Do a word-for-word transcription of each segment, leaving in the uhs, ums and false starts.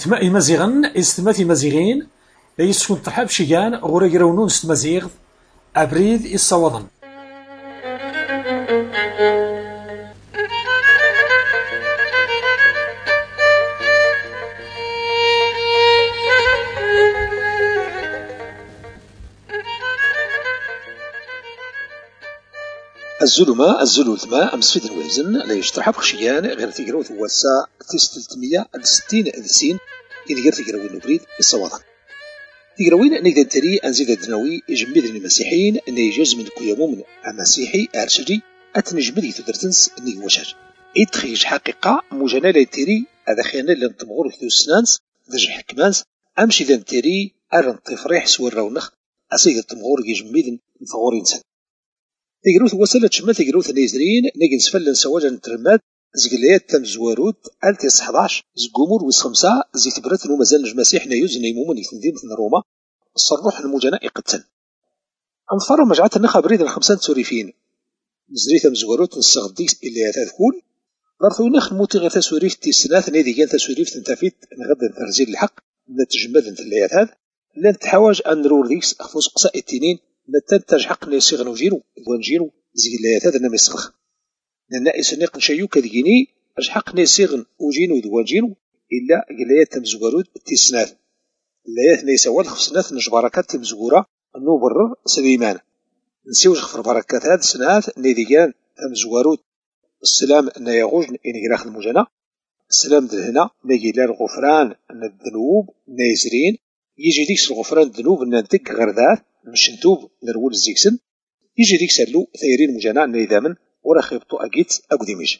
إثماء مزيغن استمات مزيغين لا يسكن ترحاب شيغان غورا يراونون ستمزيغ أبريد الصوضن. الزلمة الزلوثمة أمسفيد الوزن لا يشترحب خشيان غير تقروث وسا تيس تلتمية ستين ألسين إذا غير تقروين نبريد الصوادن تقروين نقدر تري أنزيد الدناوي جمد المسيحيين أن يجوز من كيامو من المسيحي أرشدي أتنجمد تدرتنس أني وشر إتخيج حقيقة مجانا لا تري هذا خيانا اللي نطمغور في السنانس درج حكمانس أمشي ذا تري أرن طفريح سوى الرونخ أسيد التمغور يجمد نفغور إنسان تقروث وسالة شمال تقروث نيزرين نيجي نسفل نسواجا نترماد زقليات تم زوارود ألتيس حداش زقومور ويس خمسة زيت برات نو مازال نجماسيح نيوز نيمومن يتنديم من روما الصروح المجناء قتن أنفر مجعات النخا بريد الخمسان سوريفين نزري تم زوارود نستغديس إلا يتذكول ضرثو نخ موتي غير تسوريف تيسنات نيدي كان تسوريف تنتفيت نغدا ترزيل الحق نتجمد نتليات هذا لن تحواج أن نرور ديكس أخفوز قصاء التنين نتنتج حق نيسيغ نوجيرو دوانجيرو زيلايات هذا نمسخ ننائس نيق نشيو كذيني اش حق نيسيغ وجينو دوانجيرو إلا قلايات تمزغورود تيسنات اللايات نيسوال خفسنات نجباركات تمزغورة نو برر سليمان نسيوش خفر بركات هاد سنات نيديان تمزغورود السلام نيغوج إنيغراخ المجنة السلام دهنا نيجي الغفران الذنوب نيزرين يجي ديكس الغفران الذنوب ننتك غردات مش نتوب نرول الزيكسن يجي ديك سالو ثيرين مجانا نيدامن ورا خيبطو أكيد أقدميش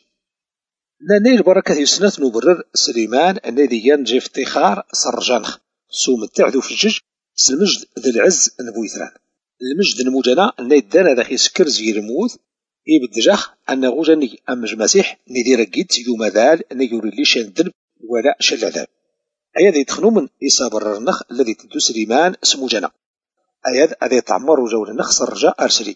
لا نيل بركة يسنات نبرر سليمان الناديان جيف تيخار سرجانخ سوم التعدو في الجج سلمجد ذي العز نبويثران المجد المجانا نيدان هذا خي سكر زي رموذ يبدجاخ أن غوجاني أمج مسيح ندير أكيد يوم ذال نيوري لي شان الذنب ولا شان العذاب أيا ذي تخنو من إيسا بررنخ الذي تدو سليمان اسمو جنا أياد أذي تعمر وجول نخسر رجاء أرسلي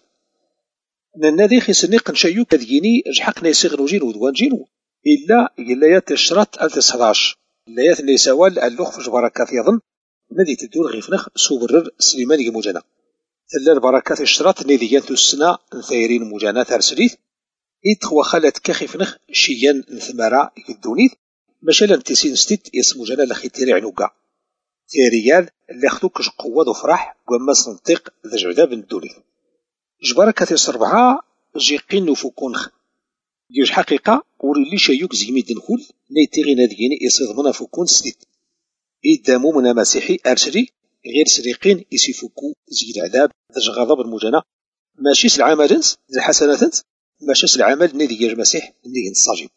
ننادي خيسني قنشيو كذيني جحق نيسيغ نوجين ودوان جينو إلا إلايات الشرط ألتس حداش إلايات نيسوال اللوخ في البركات يظن ندي تدور غيفنخ سوبرر سليماني مجانا تلا البركات الشرط ندي ينتو السنة ثيرين مجانا ترسليت إتخوا خالت كخيفنخ شيان ثمارا يدونيت مشالا تسين ستيت اسمو جانا لخي تيري عنوكا تيريال اللي خدوكش قوة وفرح قماس ننطيق ذا جعدا بن الدولي جبارك كثير ربعة جيقين نفوكونخ ديوش حقيقة وري لي شايوك زيميد نقول نيتيغي ناديني يصيد منا فوكون سديد إدامو منا مسيحي أرشري غير سريقين يسيفوكو زيد عذاب ذا غضب المجانا ماشي سلعامل جنس ذا حسنات ماشي سلعامل نادي يا المسيح نادي نصاجي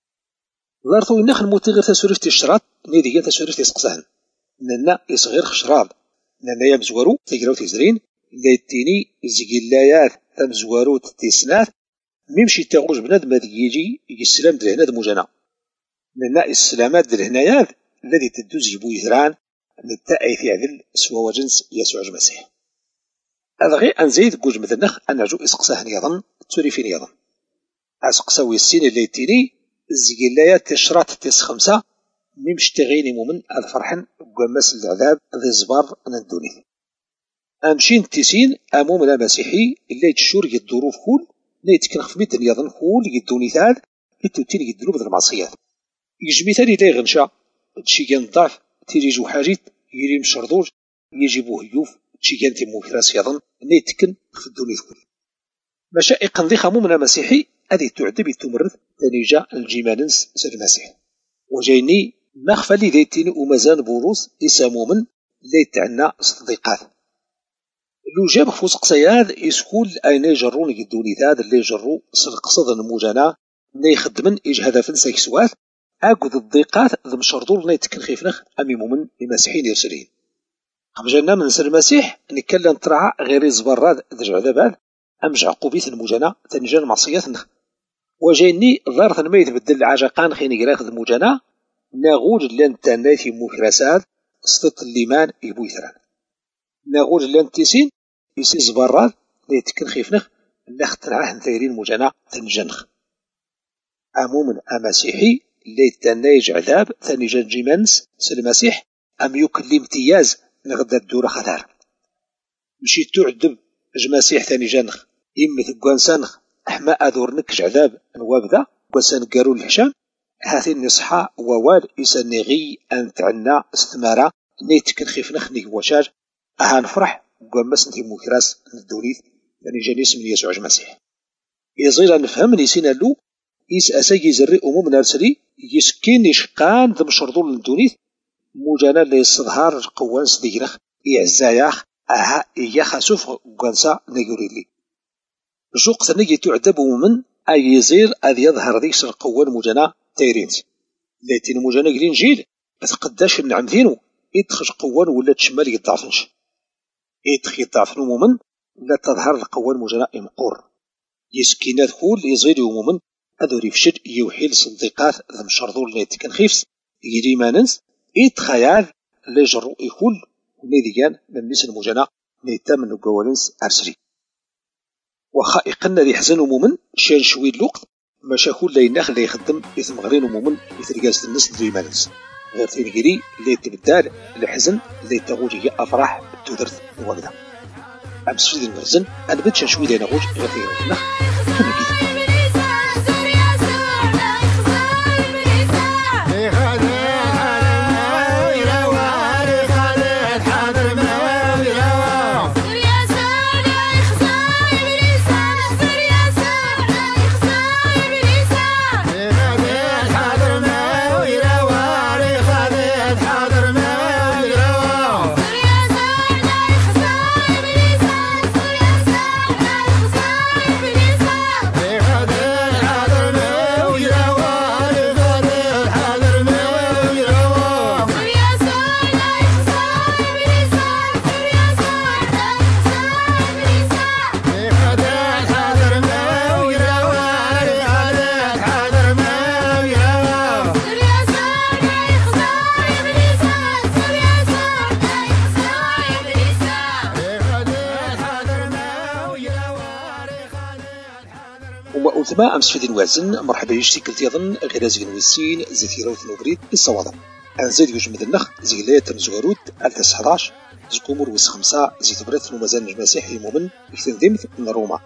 ضارثو ينخل موتي غير تسوريفتي الشراط نادي تسوريفتي سقسهن ننا يصغير خشراب ننا يمزورو تيقراو تيزرين ليتيني زيقلايات تمزورو تيسنات ميمشي تاغوج بنادم هاد يجي يجي السلام دل هنا مجانا ننا السلامات دل هنايات الذي تدوز يبو يثران نتاعي في عدل سوا وجنس يسوع المسيح هذا غير أنزيد كوج مثلنخ أنرجو إسقساهن يظن توريفين يظن أسقساوي السين الليتيني زيقلايات تشرات تيس خمسة ميمش تغيني مؤمن الفرحن وقماس العذاب ذي زبار ندوني أمشين تيسين أمو من المسيحي اللي يتشور يدورو في كل لا يتكنخ في ميتن يظن كل يدوني ثال يتوتين يدلو بذل المعصيات يجمي ثاني لا يغنشا تشي كان ضعف تيجي جو حاجيت يريم شردوج يجيبوه يوف تشي كان تيمو كراس يظن لا يتكن في الدوني كل مشائق نضيخ أمو من المسيحي هذه تعدب تمرض تنيجا الجيمانس سر المسيح وجايني مخفى لي ذيتين ومازال بوروس يسامو من ليتعنا صديقات لو جاب فوس قصياد يسكول أين يجرون يدوني ذاد اللي يجروا سلقصد الموجانا اللي يخدمن إيج هدفن سيكسوات أقود الضيقات ذم شردول نيتكن خيفنخ أمي مؤمن لمسيحين يرسلين خمجانا من سر المسيح نكلم طرعا غير زبراد ذج عذابات أمج عقوبيت الموجانا تنجان معصيات نخ وجايني ظرف ما يتبدل عجقان خيني قراخ الموجانا ناغوج لان تاناثي مكرسات سطط الليمان يبو يثران ناغوج لان تيسين يسي زبراد ليتكن خيفنخ اللي اخترعه ثيرين مجانا تنجنخ أمو من أمسيحي اللي تنايج عذاب ثاني جان جيمانس سلمسيح أم يكلم امتياز نغدا الدورة خثار مشي تعذب جماسيح ثاني جانخ يمث قوانسانخ أحما أذورنك جعذاب نوابذا قوانسان قارو الحشام هاثي النصحى ووال إسانيغي أن تعنا استمارة نيتكن خيفنخ نيواشاج أها نفرح قوامس نتي موكراس الدوليث ثاني جانيس من يسوع جماسيح يزيل نفهم نيسينا له يس أساقي زري أموم نارسلي يسكين يشقان ذم شرطول للدونيث موجانا لي الصظهار قوان سديرخ يعزاياخ أها إياخا سوف قوانسا نيقولي لي جوق ثنيجي تعذب من أي يزير أذ يظهر ذيش القوان موجانا تيرينز لاتين موجانا قلين جيل أتقداش النعم ذينو يدخش قوان ولا تشمال يضعفنش يدخل يضعفنو مومن لا تظهر القوان موجانا إمقور يسكينات خول يزيد يومومن أذو ريفشد يوحيل صديقات ذم شرطول ليت كان خيفس يجري ماننس يتخيال لجرو يخول ونيديان من نيس المجانا نيتا من قوالنس أرسري وخا يقلنا ذي حزن ومومن شان شوي الوقت ما شاكول لا يناخ لا يخدم يثم غرين ومومن مثل جالس الناس ذي ماننس غير تيجري اللي تبدال الحزن اللي تغوجي أفراح تودرت وغدا أمس في ذي المرزن أنا بدش شوي ذي نغوج غير تيجري كما كده وثما أمس في دين وازن مرحبا يشتي كلت يظن غير زين وزين زيتيرا وثنوبريد الصوادة أنزيد يوجد مدنخ زيلات نزغارود ألف حداش زكومر وس خمسة زيت بريث ومازال نجماسيح يمومن يكتندمت من روما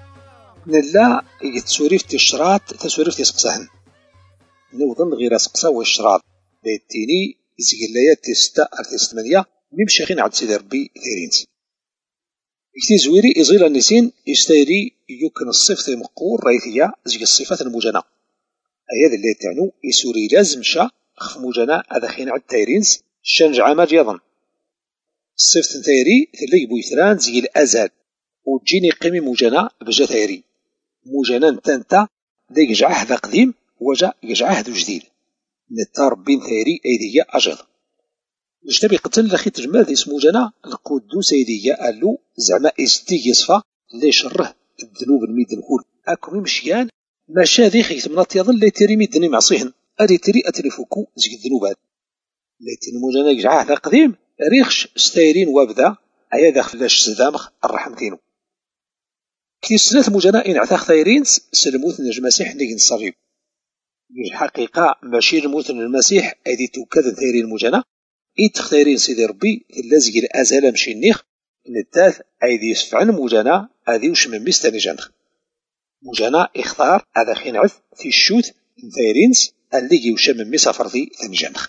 نلا يتسوريف تشرات تسوريف تسقسهن نوضن غير سقسا والشرات ليتيني زيلايات تستا ألف ثمانية ممشيخين عد سيدي ربي ثيرينت كتي زويري إزيل النسين يستيري يمكن الصفة مقور ريثية زي الصفات المجنة أياد اللي تعنو يسوري لازم شا خف مجنة هذا خين عد تايرينز شنج عماد يظن الصفة تايري ثلي بويثران زي الأزل وتجيني قيمي مجنة بجا تايري مجنة تنتا دا يجعه ذا قديم وجا يجعه ذو جديد نتار بين تايري أيدية أجل نجتبي قتل لخي تجمال اسمو جنا القدوس أيدية قالو زعما إزدي يصفى اللي شره الذنوب الميد الهول أكو مشيان ما شا ذي خيث مناط يظل لي تيري ميدني معصيهن أدي تيري أتلفوكو زي الذنوبات لي تيري موجانا يجعاه ذا قديم ريخش ستايرين وابدا أيا داخل لاش سدامخ الرحم ثينو كي سنات موجانا إن عثاخ ثايرينز سلموت نجماسيح نيجن صريب الحقيقة ماشي الموت المسيح أدي توكاد ثايرين موجانا إتختارين سيدي ربي اللازق الأزال مشي النيخ الثالث أيدي يسفعن موجانا أذي وش من بيستاني جانخ موجانا اختار هذا خينعث في الشوث ثايرينز اللي يوش من ميسا فرضي ثاني جانخ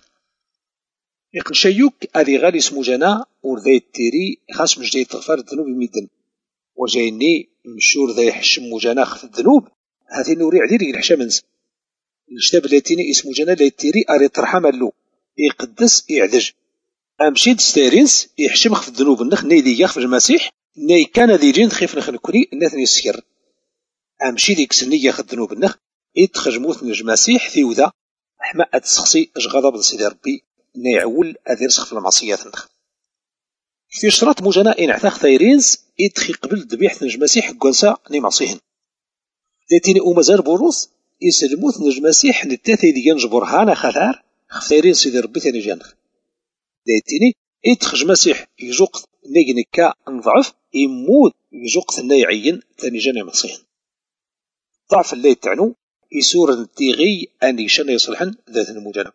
يقن شيوك أذي غالي اسمو جانا ورذي التيري خاص مش داي تغفر الذنوب ميدن وجايني مشور ذا يحشم موجانا خف الذنوب هذي نوري عديري الحشامنز الكتاب اللاتيني اسمو جانا ليتيري أري ترحم اللو يقدس يعدج أمشيد ستيرينس يحشم خف الذنوب النخ نيدي يخف المسيح ني كان ذي جين خيف نخ نكوني الناث يسكر أمشيد يكسني ياخذ ذنوب النخ يتخرج موت نج مسيح ثيوذا أحما أتسخصي أش غضب سيدي ربي نيعول أذير سخف المعصيات النخ في شرط موجانا إن عثاخ ثايرينز يدخي قبل ذبيحة نج مسيح قنسا ني معصيهن لاتيني أمازال بوروس يسلموت نج مسيح نتاثي ديان جبرهانا خثار خفتيرين سيدي ربي ثاني جانخ لاتيني يتخج مسيح يجوق نيجنكا نضعف يموت يجوق ثاني يعين ثاني جاني مصيهن ضعف اللي تعنو يسور نتيغي أن يشن يصلحن ذات المجانا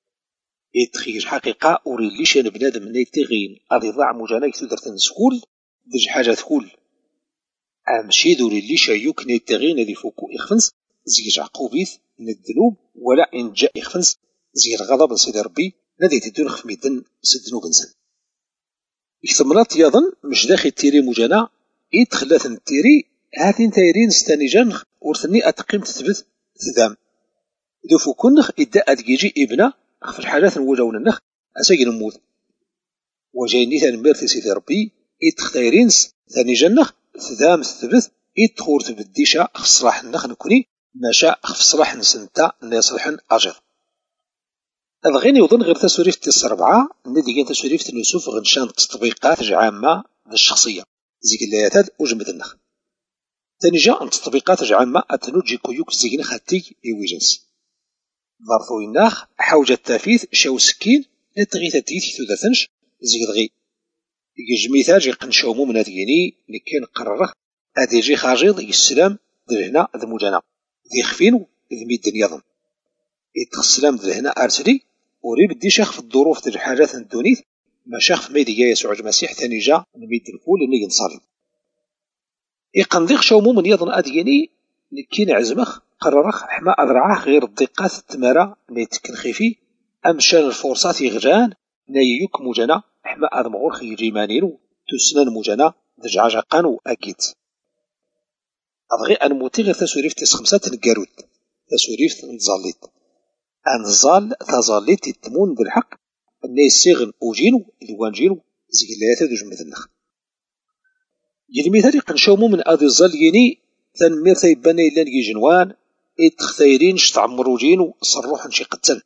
يتخيج حقيقة أوري ليش أنا بنادم من يتغين أذي ضاع مجانا يتدر تنسكول دج حاجة تقول أمشي دوري ليش يوك نيتغين ذي فوكو إخفنس زيج عقوبيث من الذنوب ولا إن جاء إخفنس زي الغضب سيدي ربي نادي تدون خف ميدن سدنوب نسن يكتملات يظن مش داخل تيري مجانا يتخلات التيري هاتين تايرين ستانيجان ورثني أتقيم تثبت تدام دو فوكونخ إدا أدقيجي إبنا في الحاجات نوجون النخ أساقي نموت وجايني تنميرتي سيدي ربي يتختايرين ثاني جنخ تدام تثبت يتخور تبديشا خف صلاح النخ نكوني ماشا خف صلاح نسنتا نيصلحن أجر هذا غير يظن غير تسوريف تيس ربعة ندي كان تسوريف تنسوف غنشان تطبيقات عامة للشخصية زي قلايات وجمد النخ ثاني جاء تطبيقات عامة أتنوجي كويوك زيجن خاتي يويجنس ظرفو الناخ حوجة التافيث شاو سكين لتغي تتيث ثلاثنش زي دغي يجميثاج يقنشومو من هاديني لكان قرره هادي جي خاجيض يسلام دلهنا ذا مجانا ذي خفينو ذي ميدن يظن يتخسلام دلهنا أرسلي وريب دي شيخ في الظروف تاع الحاجات الدونيث ما شيخ في ميدي يسوع المسيح ثاني جا نميد الفول اللي ينصلي يقنديق شومو من يظن أديني لكين عزمخ قررخ حما أذرعاه غير الضيقات التمارة نيتكن خيفي أمشان الفرصات يغجان نايوك مجانا حما أذمغور خيجي مانينو تسنان مجانا دجعاجا قانو أكيد أضغي أن موتي غير تسوريف تيس خمسة تنقاروت تسوريف تنزاليت أنزال تزاليت يتمون بالحق الناس سيغن أوجينو الوان جينو زي قلاياتا دو جمد النخ يلميثالي قنشومو من أذي الظاليني تنمير تيباني لانجي جنوان اتختايرين شتعمرو جينو صروحن شي قتل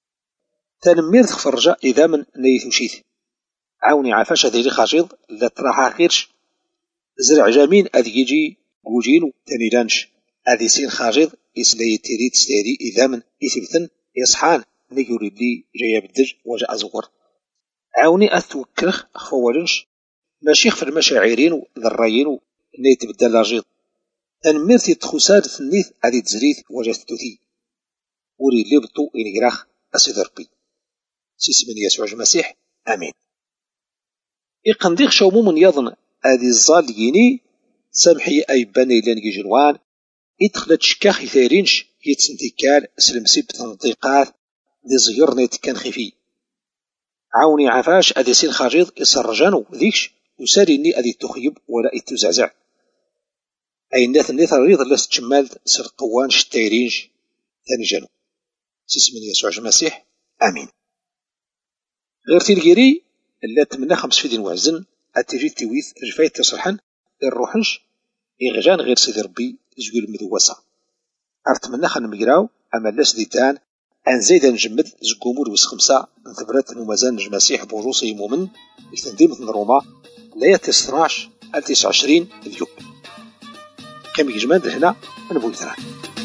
تنمير تخفرجا إذا من نيثو شيث عاوني عافاش هذي لي خاجيض لا تراحا خيرش زرع جامين أذي يجي قوجينو تنيلانش أذي سين خاجيض يسلاي تيري تستيري إذا من يثبتن يصحان نيوري لي جاية بالدج وجاء زور عاوني أتوكرخ خفوالنش ماشي في المشاعرين ذرايين نيت بدل لاجيض تنميرتي تخسار ثنيث هذه تزريث وجات توثي وري لي بطو إنجراخ أسيد ربي سيسمن يسوع المسيح آمين يقنديق شومو من يظن هذه الظالييني سامحي أي بني لانجي جنوان يدخلت شكاخ يثيرينش يتسنتيكال سلمسي بتنطيقات دي زهير نيت كان خفي عاوني عفاش أدي سين خاجيض يسرجانو ذيكش وساريني أدي تخيب ولا يتزعزع أي الناس اللي تريض اللي تشمال سر قوان شتايرينج ثاني جانو سيسمن يسوع المسيح آمين غير تلقيري اللي تمنى خمس فيدين وعزن أتجي تيويث رجفاية تصرحن الروحنش إغجان غير سيدي ربي زقول مذوسة أرتمنى خان مقراو أما اللاس ديتان أن زيدا نجمد زقومور ويس خمسة انتبرات الممازان نجم مسيح بوروسي مؤمن يتنديمة من روما لا يتسرعش التسع عشرين اليوم كم يجمد هنا أنا بقول ثلاث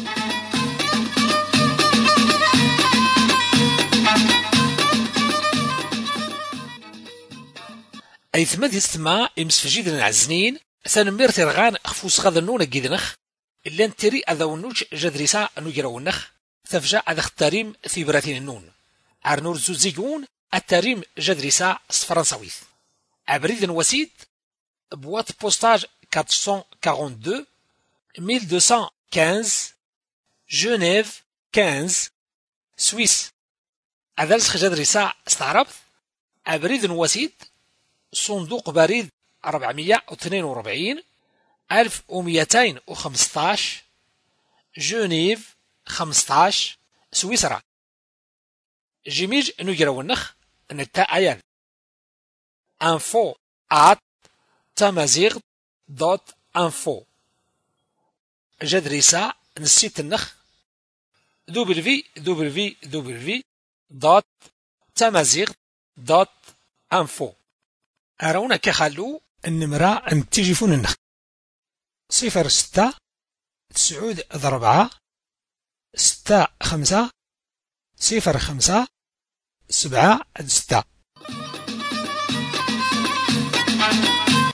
أي ثماد يستمع إمس في جيد العزنين سنمير ترغان أخفوس غاذا نونا جيدنخ إلا نتري أذا ونوج جدريسا نجرونخ تفجع أذا اختاريم ثيبراتين النون عرنور زوزيجون التاريم جدريسا فرنساويث أبريد وسيد بوات بوستاج أربعمية واثنين وأربعين ألف ومئتين وخمسة جنيف خمسة سويس أذا لسخ جدريسا استعربت أبريد وسيد صندوق بريد أربعمية واثنين وأربعين ألف ومئتين وخمسة عشر جنيف خمسة عشر سويسرا جيميج نجرو النخ نتا أيان info at تمازيغ دوت info جدريسا نسيت النخ دبليو دبليو دبليو دوت تمازيغ دوت info أرونا كخلو النمرة أن تجيفون النخ صفر ستة تسعود ضربعة ستة خمسة صفر خمسة سبعة ستة